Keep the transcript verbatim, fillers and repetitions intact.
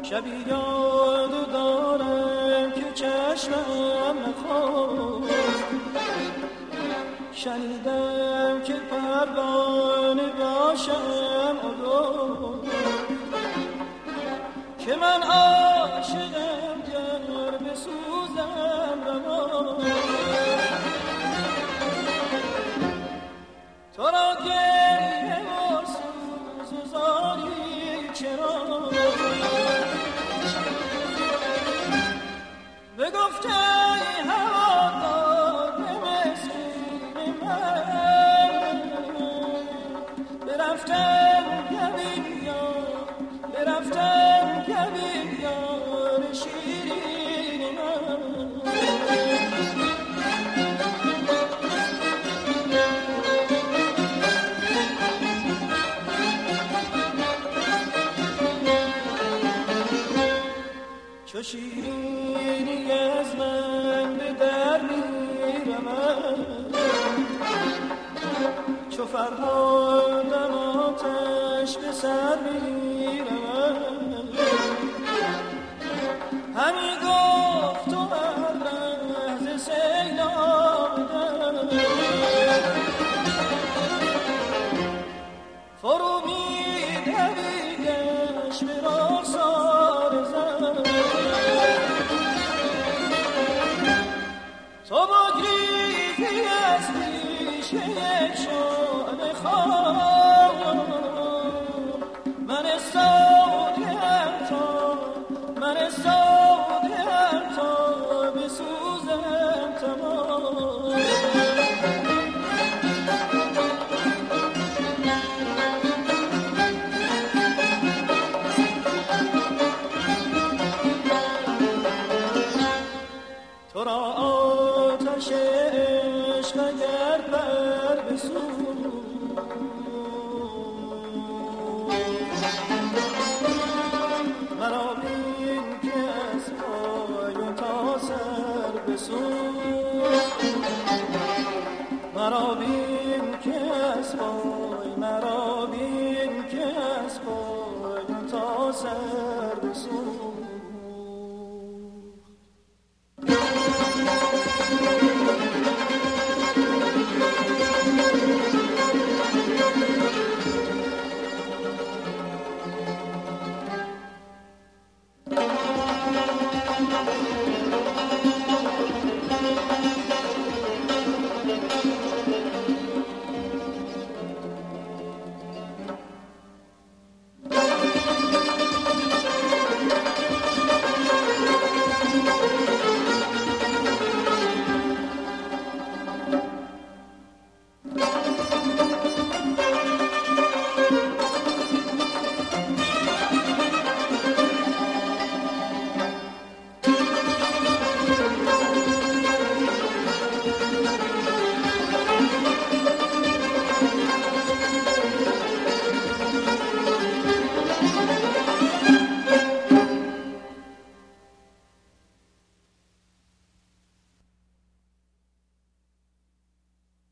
شبی یاد دارم که چشمم نخواست، شنیدم که پروانه باشم اولو، که من عاشقم گر بسوزم روان، تو را گریه و سوز و زاری چرا؟ بگفته ای هوادار مسکین من، برفتم گبین یار، برفتم گبین یار شیرین من. چو شیرینی از من به در میرمد، چو فرهادم آتش به سر میرمد، همی گفت تو هر لحظه سیلابم، فرو میدویدش به رخسار زن، تو بگریزی از پیش یک شعله خواب، من سودیم تا، من سودیم تا بسوزم تمام. تو را آتش عشق اگر بر بسوز، مرا بین که از پای و تا سر بسوز، مرا بین که از پای، مرا بین که از پای و تا سر بسوز.